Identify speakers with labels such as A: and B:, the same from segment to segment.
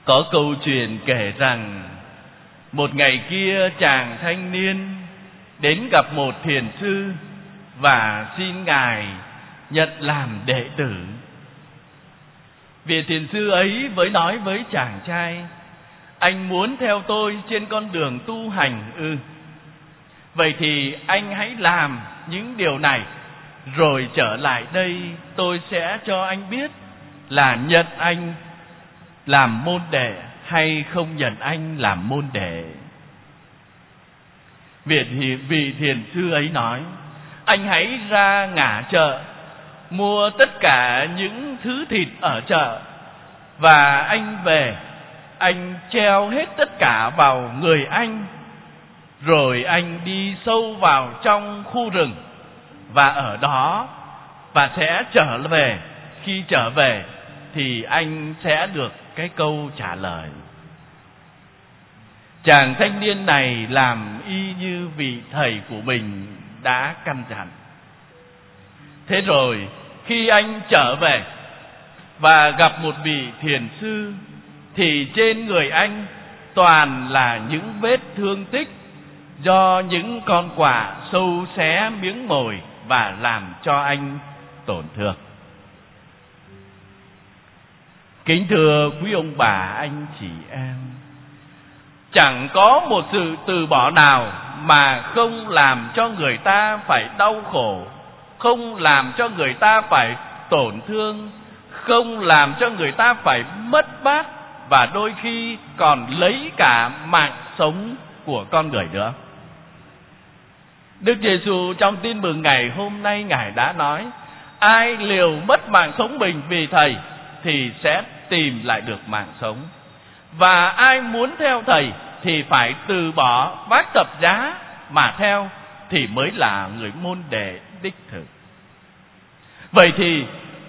A: Có câu chuyện kể rằng một ngày kia chàng thanh niên đến gặp một thiền sư và xin ngài nhận làm đệ tử. Vị thiền sư ấy mới nói với chàng trai: anh muốn theo tôi trên con đường tu hành ư? Vậy thì anh hãy làm những điều này, rồi trở lại đây tôi sẽ cho anh biết là nhận anh làm môn đệ hay không nhận anh làm môn đệ. Vị thiền sư ấy nói: anh hãy ra ngã chợ, mua tất cả những thứ thịt ở chợ, và anh về, anh treo hết tất cả vào người anh, rồi anh đi sâu vào trong khu rừng, và ở đó và sẽ trở về. Khi trở về thì anh sẽ được cái câu trả lời. Chàng thanh niên này làm y như vị thầy của mình đã căn dặn. Thế rồi khi anh trở về và gặp một vị thiền sư, thì trên người anh toàn là những vết thương tích do những con quạ sâu xé miếng mồi và làm cho anh tổn thương. Kính thưa quý ông bà, anh chị em, chẳng có một sự từ bỏ nào mà không làm cho người ta phải đau khổ, không làm cho người ta phải tổn thương, không làm cho người ta phải mất mát, và đôi khi còn lấy cả mạng sống của con người nữa. Đức Giêsu trong tin mừng ngày hôm nay, Ngài đã nói: ai liều mất mạng sống mình vì Thầy thì sẽ tìm lại được mạng sống. Và ai muốn theo Thầy thì phải từ bỏ vác thập giá mà theo, thì mới là người môn đệ đích thực. Vậy thì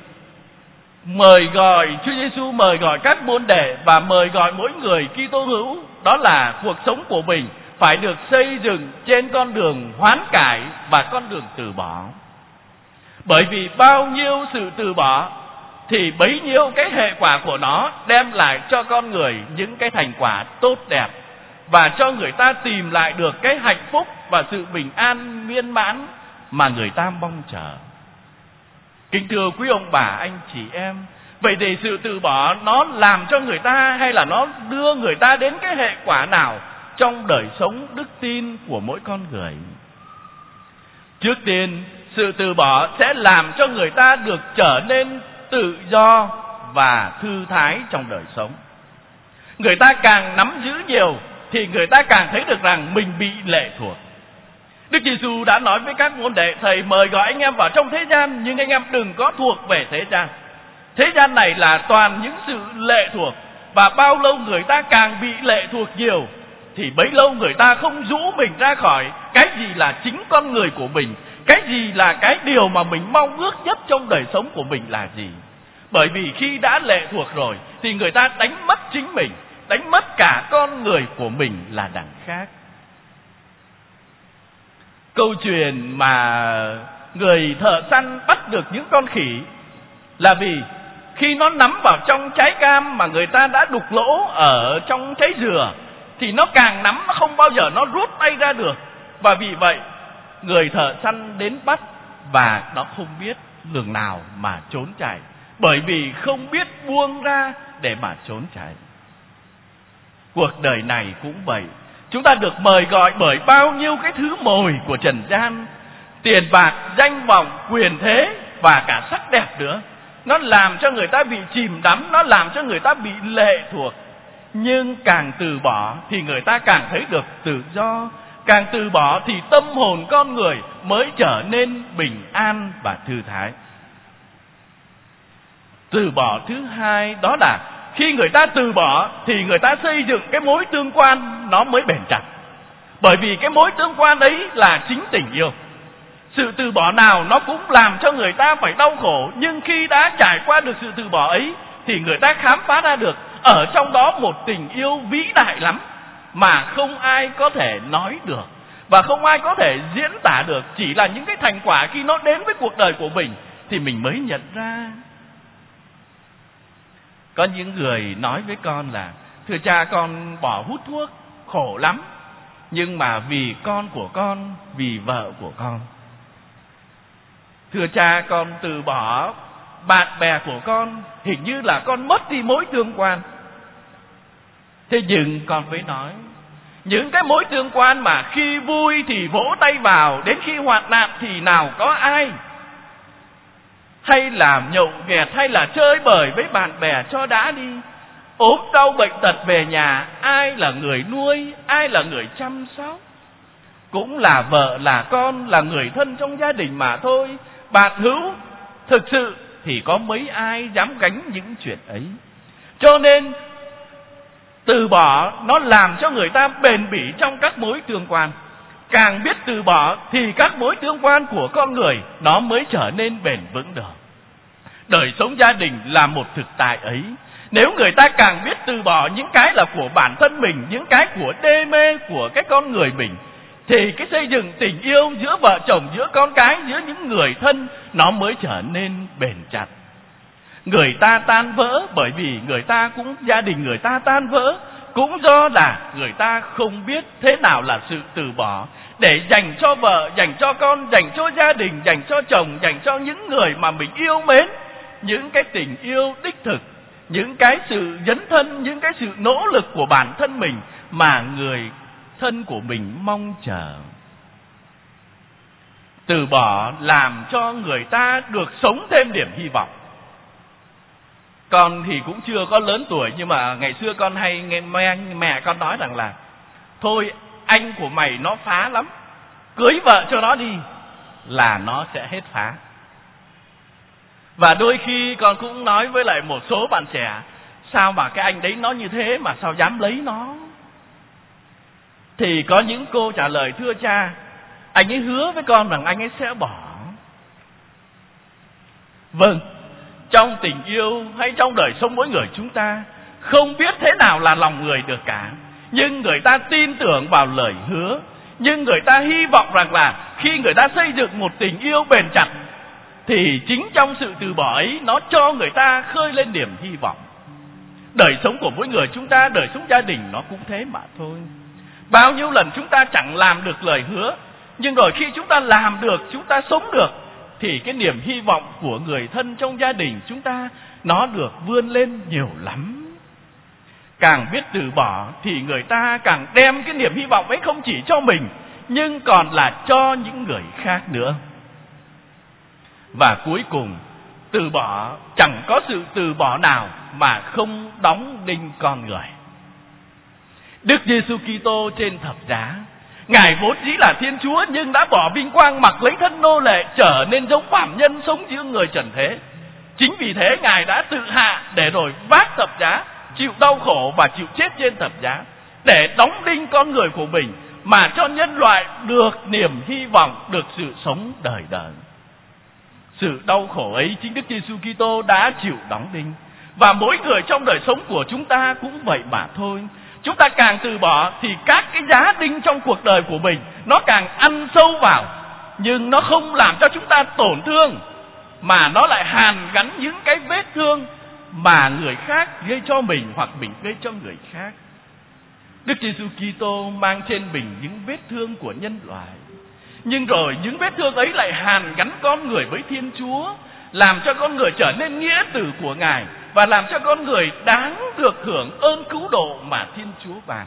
A: mời gọi Chúa Giêsu mời gọi các môn đệ và mời gọi mỗi người Kitô hữu, đó là cuộc sống của mình phải được xây dựng trên con đường hoán cải và con đường từ bỏ. Bởi vì bao nhiêu sự từ bỏ thì bấy nhiêu cái hệ quả của nó đem lại cho con người những cái thành quả tốt đẹp, và cho người ta tìm lại được cái hạnh phúc và sự bình an miên mãn mà người ta mong chờ. Kính thưa quý ông bà, anh chị em, vậy thì sự từ bỏ nó làm cho người ta, hay là nó đưa người ta đến cái hệ quả nào trong đời sống đức tin của mỗi con người? Trước tiên, sự từ bỏ sẽ làm cho người ta được trở nên tự do và thư thái trong đời sống. Người ta càng nắm giữ nhiều thì người ta càng thấy được rằng mình bị lệ thuộc. Đức Giêsu đã nói với các môn đệ: Thầy mời gọi anh em vào trong thế gian, nhưng anh em đừng có thuộc về thế gian. Thế gian này là toàn những sự lệ thuộc, và bao lâu người ta càng bị lệ thuộc nhiều thì bấy lâu người ta không rũ mình ra khỏi cái gì là chính con người của mình, cái gì là cái điều mà mình mong ước nhất trong đời sống của mình là gì. Bởi vì khi đã lệ thuộc rồi thì người ta đánh mất chính mình, đánh mất cả con người của mình là đằng khác. Câu chuyện mà người thợ săn bắt được những con khỉ là vì khi nó nắm vào trong trái cam mà người ta đã đục lỗ ở trong trái dừa, thì nó càng nắm, nó không bao giờ nó rút tay ra được. Và vì vậy người thợ săn đến bắt, và nó không biết đường nào mà trốn chạy, bởi vì không biết buông ra để mà trốn chạy. Cuộc đời này cũng vậy. Chúng ta được mời gọi bởi bao nhiêu cái thứ mồi của trần gian: tiền bạc, danh vọng, quyền thế và cả sắc đẹp nữa. Nó làm cho người ta bị chìm đắm, nó làm cho người ta bị lệ thuộc. Nhưng càng từ bỏ thì người ta càng thấy được tự do. Càng từ bỏ thì tâm hồn con người mới trở nên bình an và thư thái. Từ bỏ thứ hai đó là khi người ta từ bỏ thì người ta xây dựng cái mối tương quan nó mới bền chặt. Bởi vì cái mối tương quan ấy là chính tình yêu. Sự từ bỏ nào nó cũng làm cho người ta phải đau khổ, nhưng khi đã trải qua được sự từ bỏ ấy thì người ta khám phá ra được ở trong đó một tình yêu vĩ đại lắm mà không ai có thể nói được và không ai có thể diễn tả được. Chỉ là những cái thành quả khi nó đến với cuộc đời của mình thì mình mới nhận ra. Có những người nói với con là Thưa cha, con bỏ hút thuốc khổ lắm, nhưng mà vì con của con, vì vợ của con. Thưa cha, con từ bỏ bạn bè của con, hình như là con mất đi mối tương quan. Thế nhưng con mới nói, những cái mối tương quan mà khi vui thì vỗ tay vào, đến khi hoạn nạn thì nào có ai. Hay là nhậu nhẹt, hay là chơi bời với bạn bè cho đã đi. Ốm đau bệnh tật về nhà, ai là người nuôi, ai là người chăm sóc? Cũng là vợ, là con, là người thân trong gia đình mà thôi. Bạn hữu thực sự thì có mấy ai dám gánh những chuyện ấy. Cho nên từ bỏ nó làm cho người ta bền bỉ trong các mối tương quan. Càng biết từ bỏ thì các mối tương quan của con người nó mới trở nên bền vững được. Đời sống gia đình là một thực tại ấy. Nếu người ta càng biết từ bỏ những cái là của bản thân mình, những cái của đê mê của cái con người mình, thì cái xây dựng tình yêu giữa vợ chồng, giữa con cái, giữa những người thân nó mới trở nên bền chặt. Người ta tan vỡ bởi vì gia đình người ta tan vỡ cũng do là người ta không biết thế nào là sự từ bỏ, để dành cho vợ, dành cho con, dành cho gia đình, dành cho chồng, dành cho những người mà mình yêu mến, những cái tình yêu đích thực, những cái sự dấn thân, những cái sự nỗ lực của bản thân mình mà người thân của mình mong chờ. Từ bỏ làm cho người ta được sống thêm niềm hy vọng. Con thì cũng chưa có lớn tuổi, nhưng mà ngày xưa con hay nghe mẹ con nói rằng là thôi anh của mày nó phá lắm, cưới vợ cho nó đi là nó sẽ hết phá. Và đôi khi con cũng nói với lại một số bạn trẻ, sao mà cái anh đấy nó như thế mà sao dám lấy nó? Thì có những cô trả lời, thưa cha, anh ấy hứa với con rằng anh ấy sẽ bỏ. Vâng, trong tình yêu hay trong đời sống mỗi người chúng ta không biết thế nào là lòng người được cả. Nhưng người ta tin tưởng vào lời hứa. Nhưng người ta hy vọng rằng là khi người ta xây dựng một tình yêu bền chặt thì chính trong sự từ bỏ ấy nó cho người ta khơi lên niềm hy vọng. Đời sống của mỗi người chúng ta, đời sống gia đình nó cũng thế mà thôi. Bao nhiêu lần chúng ta chẳng làm được lời hứa, nhưng rồi khi chúng ta làm được, chúng ta sống được, thì cái niềm hy vọng của người thân trong gia đình chúng ta nó được vươn lên nhiều lắm. Càng biết từ bỏ thì người ta càng đem cái niềm hy vọng ấy không chỉ cho mình, nhưng còn là cho những người khác nữa. Và cuối cùng, từ bỏ, chẳng có sự từ bỏ nào mà không đóng đinh con người. Đức Giêsu Kitô trên thập giá, Ngài vốn dĩ là Thiên Chúa nhưng đã bỏ vinh quang, mặc lấy thân nô lệ, trở nên giống phàm nhân sống giữa người trần thế. Chính vì thế Ngài đã tự hạ để rồi vác thập giá, chịu đau khổ và chịu chết trên thập giá, để đóng đinh con người của mình, mà cho nhân loại được niềm hy vọng, được sự sống đời đời. Sự đau khổ ấy chính Đức Giêsu Kitô đã chịu đóng đinh. Và mỗi người trong đời sống của chúng ta cũng vậy mà thôi. Chúng ta càng từ bỏ thì các cái giá đinh trong cuộc đời của mình nó càng ăn sâu vào, nhưng nó không làm cho chúng ta tổn thương, mà nó lại hàn gắn những cái vết thương mà người khác gây cho mình hoặc mình gây cho người khác. Đức Giêsu Kitô mang trên mình những vết thương của nhân loại, nhưng rồi những vết thương ấy lại hàn gắn con người với Thiên Chúa, làm cho con người trở nên nghĩa tử của Ngài, và làm cho con người đáng được hưởng ơn cứu độ mà Thiên Chúa ban.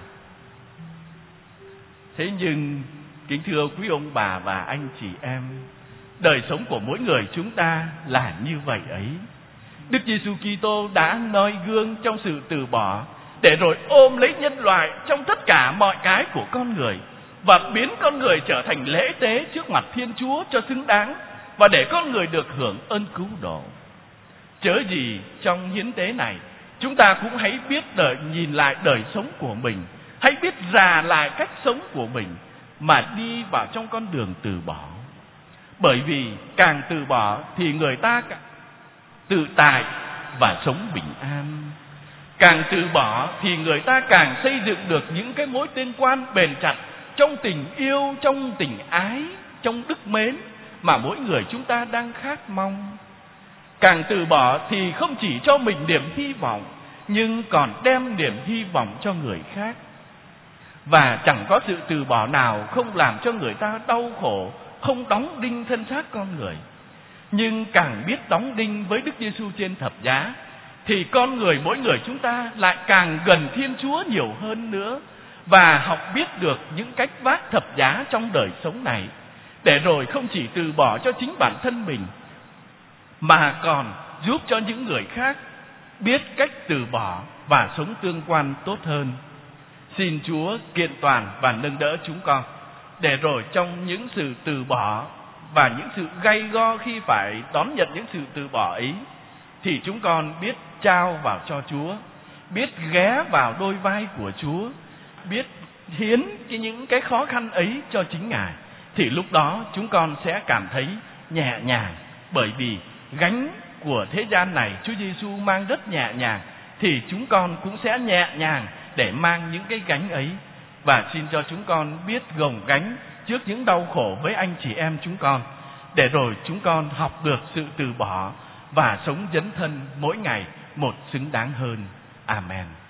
A: Thế nhưng kính thưa quý ông bà và anh chị em, đời sống của mỗi người chúng ta là như vậy ấy. Đức Giêsu Kitô đã noi gương trong sự từ bỏ, để rồi ôm lấy nhân loại trong tất cả mọi cái của con người, và biến con người trở thành lễ tế trước mặt Thiên Chúa cho xứng đáng, và để con người được hưởng ơn cứu độ. Chớ gì trong hiến tế này, chúng ta cũng hãy biết nhìn lại đời sống của mình, hãy biết rà lại cách sống của mình, mà đi vào trong con đường từ bỏ. Bởi vì càng từ bỏ thì người ta tự tại và sống bình an. Càng từ bỏ thì người ta càng xây dựng được những cái mối tương quan bền chặt trong tình yêu, trong tình ái, trong đức mến mà mỗi người chúng ta đang khát mong. Càng từ bỏ thì không chỉ cho mình niềm hy vọng, nhưng còn đem niềm hy vọng cho người khác. Và chẳng có sự từ bỏ nào không làm cho người ta đau khổ, không đóng đinh thân xác con người. Nhưng càng biết đóng đinh với Đức Giêsu trên thập giá, thì con người, mỗi người chúng ta lại càng gần Thiên Chúa nhiều hơn nữa, và học biết được những cách vác thập giá trong đời sống này, để rồi không chỉ từ bỏ cho chính bản thân mình, mà còn giúp cho những người khác biết cách từ bỏ và sống tương quan tốt hơn. Xin Chúa kiện toàn và nâng đỡ chúng con, để rồi trong những sự từ bỏ và những sự gay go khi phải đón nhận những sự từ bỏ ấy, thì chúng con biết trao vào cho Chúa, biết ghé vào đôi vai của Chúa, biết hiến những cái khó khăn ấy cho chính Ngài. Thì lúc đó chúng con sẽ cảm thấy nhẹ nhàng, bởi vì gánh của thế gian này Chúa Giêsu mang rất nhẹ nhàng, thì chúng con cũng sẽ nhẹ nhàng để mang những cái gánh ấy. Và xin cho chúng con biết gồng gánh trước những đau khổ với anh chị em chúng con, để rồi chúng con học được sự từ bỏ và sống dấn thân mỗi ngày một xứng đáng hơn. Amen.